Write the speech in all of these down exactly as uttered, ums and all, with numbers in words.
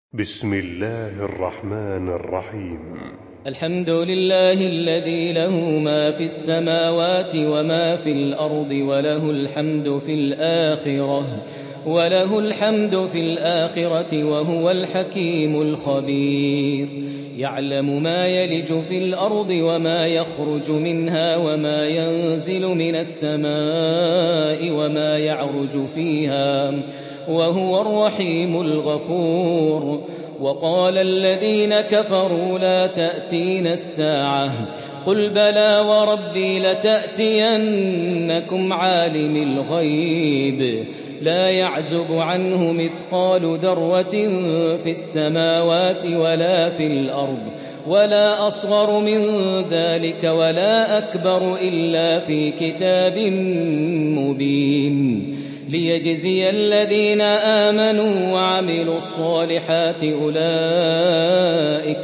بسم الله الرحمن الرحيم. الحمد لله الذي له ما في السماوات وما في الأرض وله الحمد في الآخرة وله الحمد في الآخرة وهو الحكيم الخبير. يعلم ما يلج في الأرض وما يخرج منها وما ينزل من السماء وما يعرج فيها وهو الرحيم الغفور. وقال الذين كفروا لا تأتينا الساعة قل بلى وربي لتأتينكم عالم الغيب لا يعزب عنه مثقال ذرة في السماوات ولا في الأرض ولا أصغر من ذلك ولا أكبر إلا في كتاب مبين ليجزي الذين آمنوا وعملوا الصالحات أولئك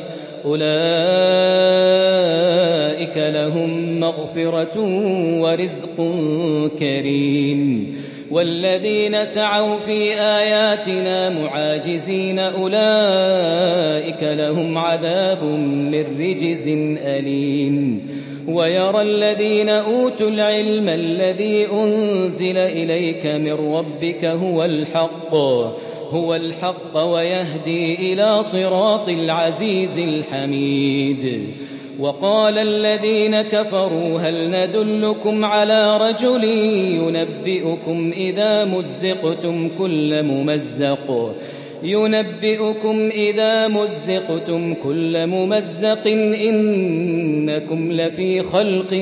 أولئك لهم مغفرة ورزق كريم. والذين سعوا في آياتنا معاجزين أولئك لهم عذاب من رجز أليم. ويرى الذين أوتوا العلم الذي أنزل إليك من ربك هو الحق هو الحق ويهدي إلى صراط العزيز الحميد. وقال الذين كفروا هل ندلكم على رجل ينبئكم إذا مزقتم كل ممزق ينبئكم إذا مزقتم كل ممزق إنكم لفي خلق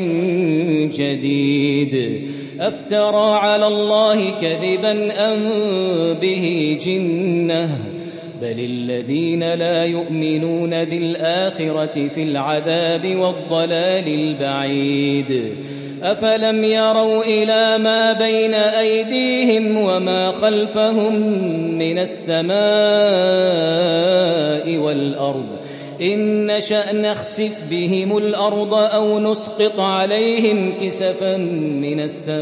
جديد أفترى على الله كذبا أم به جنة بل الذين لا يؤمنون بالآخرة في العذاب والضلال البعيد. أفلم يروا إلى ما بين أيديهم وما خلفهم من السماء والأرض إن نشأ نخسف بهم الأرض أو نسقط عليهم كسفا من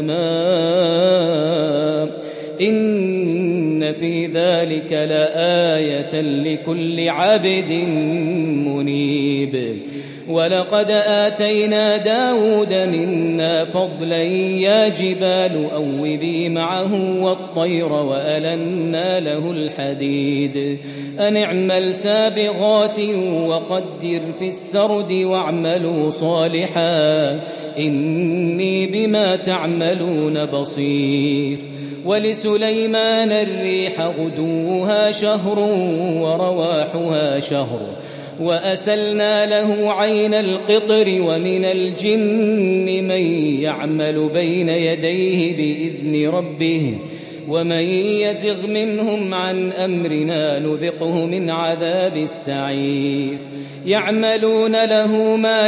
السماء إن في ذلك لآية لكل عبد منيب. ولقد آتينا داود منا فضلا يا جبال أوبي معه والطير وألنا له الحديد أن اعمل سابغات وقدر في السرد واعملوا صالحا إني بما تعملون بصير. ولسليمان الريح غدوها شهر ورواحها شهر وأسلنا له عين القطر ومن الجن من يعمل بين يديه بإذن ربه ومن يزغ منهم عن أمرنا نذقه من عذاب السعير. يعملون له ما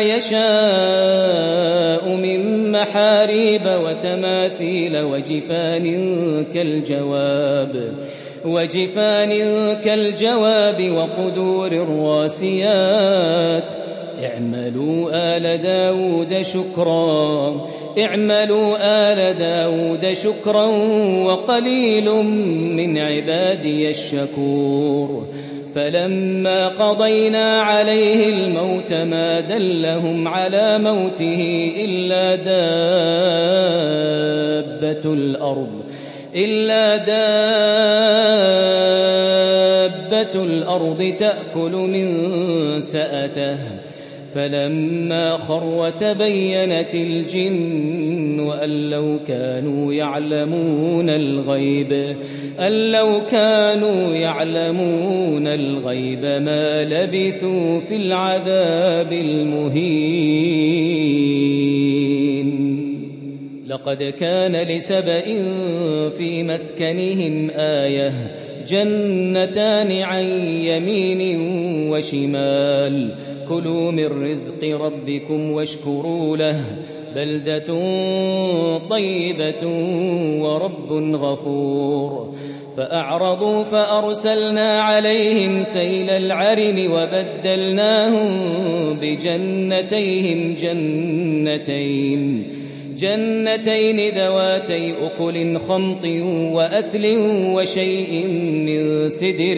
يشاء من محاريب وتماثيل وجفان كالجواب وجفان كالجواب وقدور الراسيات اعملوا آل داود شكرا اعملوا آل داود شكرا وقليل من عبادي الشكور. فلما قضينا عليه الموت ما دلهم على موته إلا دابة الأرض إلا دابة الأرض تأكل من سأته فلما خر تبينت الجن أن لو كانوا يعلمون الغيب أن لو كانوا يعلمون الغيب ما لبثوا في العذاب المهين. لقد كان لسبإ في مسكنهم آية جنتان عن يمين وشمال كلوا من رزق ربكم واشكروا له بلدة طيبة ورب غفور. فأعرضوا فأرسلنا عليهم سيل العرم وبدلناهم بجنتيهم جنتين جنتين ذواتي أكل خمط وأثل وشيء من سدر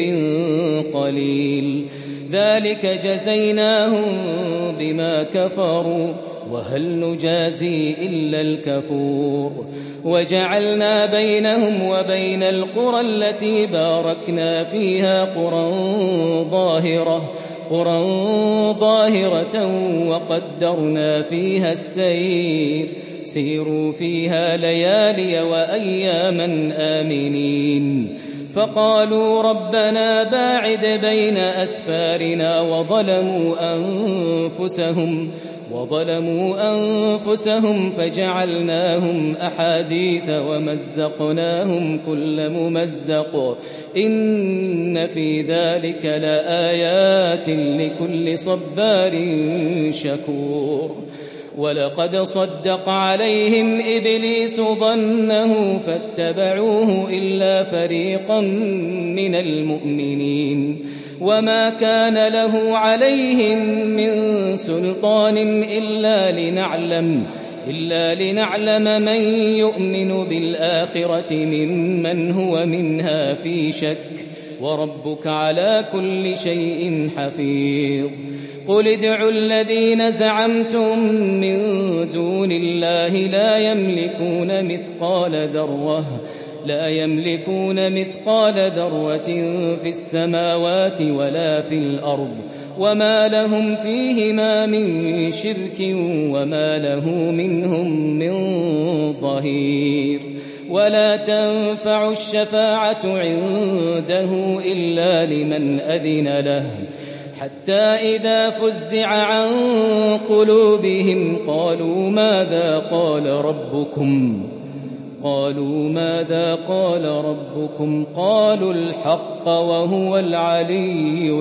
قليل ذلك جزيناهم بما كفروا وهل نجازي إلا الكفور وجعلنا بينهم وبين القرى التي باركنا فيها قرى ظاهرة قرى ظاهرة وقدرنا فيها السير سيروا فيها ليالي وأياما آمنين فقالوا ربنا باعد بين أسفارنا وظلموا أنفسهم وظلموا أنفسهم فجعلناهم أحاديث ومزقناهم كل ممزق إن في ذلك لآيات لكل صبار شكور ولقد صدق عليهم إبليس ظنه فاتبعوه إلا فريقا من المؤمنين وما كان له عليهم من سلطان إلا لنعلم إلا لنعلم من يؤمن بالآخرة ممن هو منها في شك وربك على كل شيء حفيظ قل ادعوا الذين زعمتم من دون الله لا يملكون مثقال ذرة لا يملكون مثقال ذرة في السماوات ولا في الأرض وما لهم فيهما من شرك وما له منهم من ظهير ولا تنفع الشفاعة عنده إلا لمن أذن له حتى إذا فزع عن قلوبهم قالوا ماذا قال ربكم قالوا ماذا قال ربكم قالوا الحق وهو العلي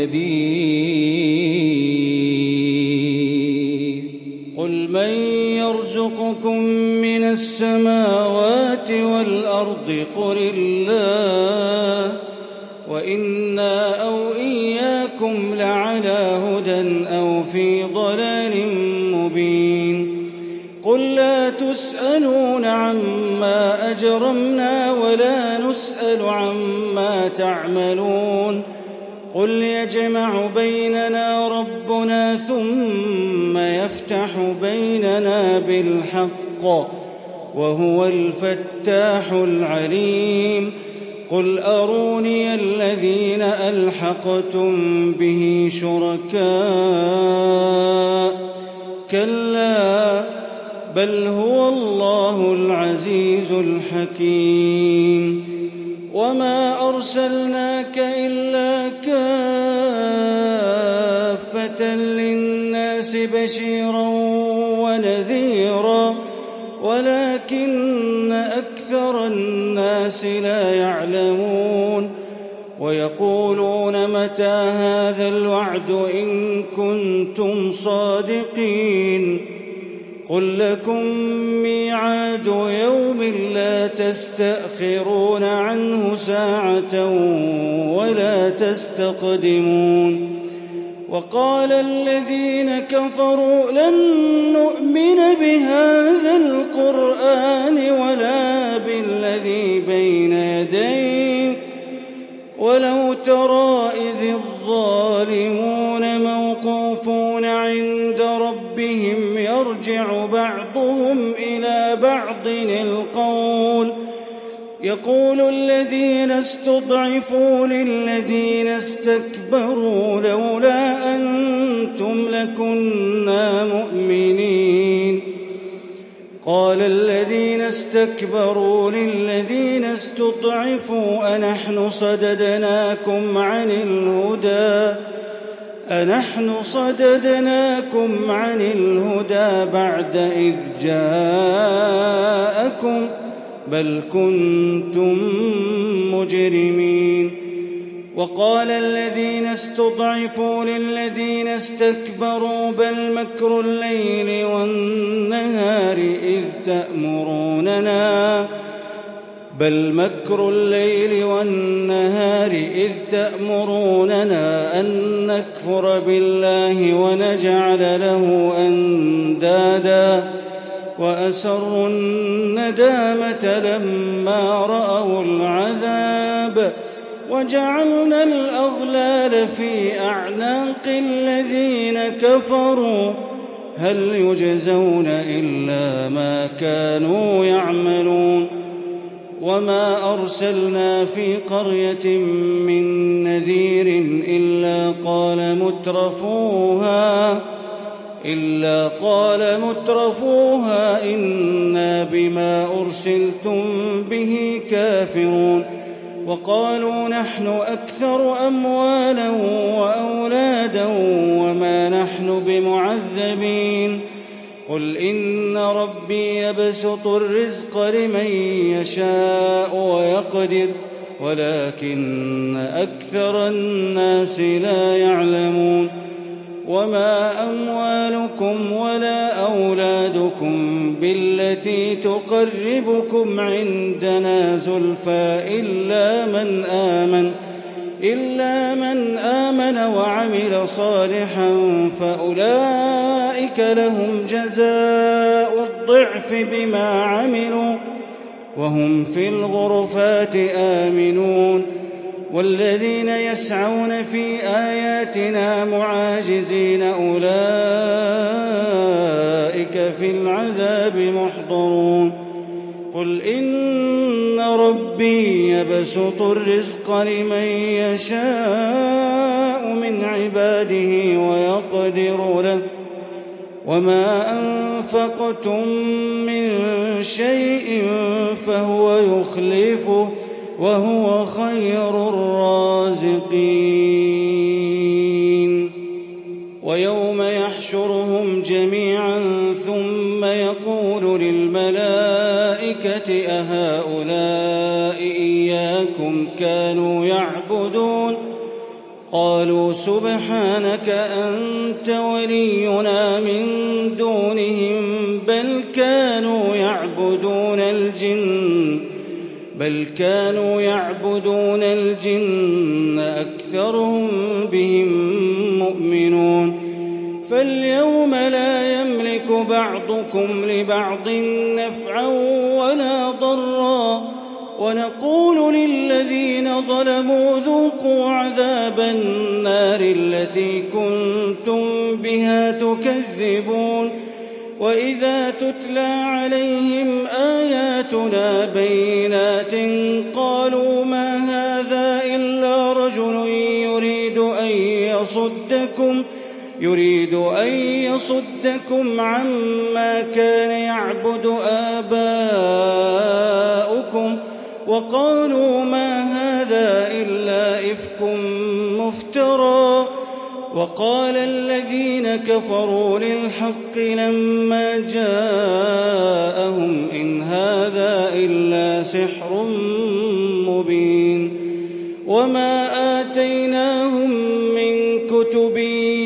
الكبير قل من يرزقكم من السماوات والأرض قل الله وإنا أو إياكم لعلى هدى أو في ضلال مبين قل لا تسألون عما أجرمنا ولا نسأل عما تعملون قل يجمع بيننا ربنا ثم يفتح بيننا بالحق وهو الفتاح العليم قل أروني الذين ألحقتم به شركاء كلا بل هو الله العزيز الحكيم وما أرسلناك إلا كافة للناس بشيرا ونذيرا ولكن أكثر الناس لا يعلمون ويقولون متى هذا الوعد إن كنتم صادقين قل لكم ميعاد يوم لا تستأخرون عنه ساعة ولا تستقدمون وقال الذين كفروا لن نؤمن بهذا القرآن ولا بالذي بين يديه ولو ترى إذ الظالمون موقوفون عند ربهم يرجع بعضهم إلى بعض القول يقول الذين استضعفوا للذين استكبروا لولا أنتم لكنا مؤمنين قال الذين استكبروا للذين استضعفوا أنحن صددناكم عن الهدى أنحن صددناكم عن الهدى بعد إذ جاءكم بل كنتم مجرمين وقال الذين استضعفوا للذين استكبروا بل مكر الليل والنهار إذ تأمروننا بل مكر الليل والنهار إذ تأمروننا أن نكفر بالله ونجعل له أندادا وأسروا الندامة لما رأوا العذاب وجعلنا الأغلال في أعناق الذين كفروا هل يجزون إلا ما كانوا يعملون وما أرسلنا في قرية من نذير إلا قال مترفوها إلا قال مترفوها إنا بما أرسلتم به كافرون وقالوا نحن أكثر أموالا وأولادا وما نحن بمعذبين قل إن ربي يبسط الرزق لمن يشاء ويقدر ولكن أكثر الناس لا يعلمون وما أموالكم ولا أولادكم بالتي تقربكم عندنا زلفى إلا من آمن إلا من آمن وعمل صالحا فأولئك لهم جزاء الضعف بما عملوا وهم في الغرفات آمنون والذين يسعون في آياتنا معاجزين أولئك في العذاب محضرون قل إن ربي يبسط الرزق لمن يشاء من عباده ويقدر له وما أنفقتم من شيء فهو يخلفه وهو خير الرازقين ويوم يحشرهم جميعا ثم يقول للملائكة أهؤلاء إياكم كانوا يعبدون قالوا سبحانك أنت ولينا من دونهم بل كانوا يعبدون الجن بل كانوا يعبدون الجن أكثرهم بهم مؤمنون فاليوم لا يملك بعضكم لبعض نفعا ولا ضرا ونقول للذين ظلموا ذوقوا عذاب النار التي كنتم بها تكذبون وإذا تتلى عليهم آياتنا بينات قالوا ما هذا إلا رجل يريد أن يصدكم يريد أن يصدكم عما كان يعبد آباؤكم وقالوا ما هذا إلا إفك مفترى وقال الذين كفروا للحق لما جاءهم إن هذا إلا سحر مبين وما آتيناهم من كتب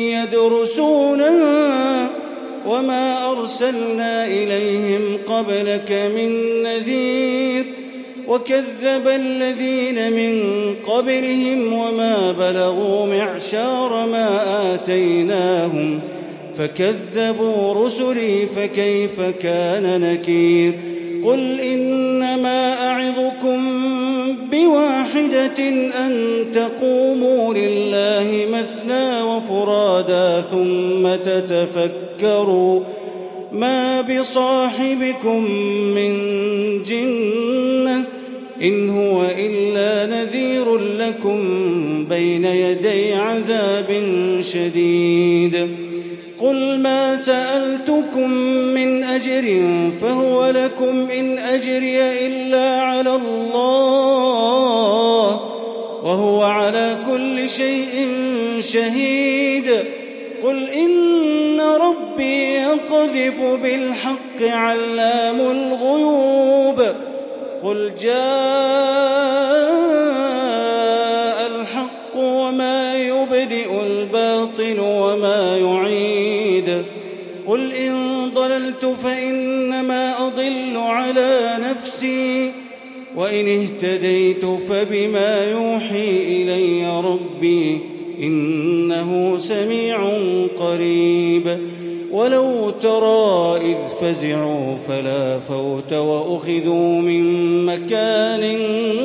يدرسونها وما أرسلنا إليهم قبلك من نذير وكذب الذين من قبلهم وما بلغوا معشار ما آتيناهم فكذبوا رسلي فكيف كان نكير قل إنما أعظكم بواحدة أن تقوموا لله مثنى وفرادا ثم تتفكروا ما بصاحبكم من جنة إن هو إلا نذير لكم بين يدي عذاب شديد قل ما سألتكم من أجر فهو لكم إن أجري إلا على الله وهو على كل شيء شهيد قل إن ربي يقذف بالحق علام الغيوب قل جاء الحق وما يبدئ الباطل وما يعيد قل إن ضللت فإنما أضل على نفسي وإن اهتديت فبما يوحي إلي ربي إنه سميع قريب ولو ترى إذ فزعوا فلا فوت وأخذوا من مكان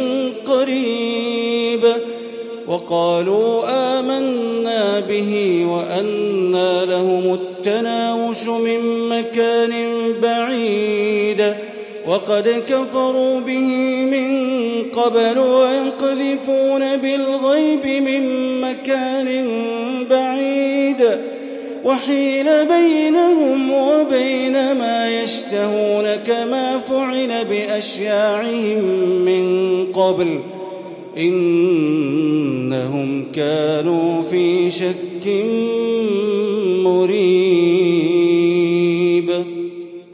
قريب وقالوا آمنا به وأنى لهم التناوش من مكان بعيد وقد كفروا به من قبل ويقذفون بالغيب من مكان بعيد وحيل بينهم وبين ما يشتهون كما فعل بأشياعهم من قبل إنهم كانوا في شك مريب.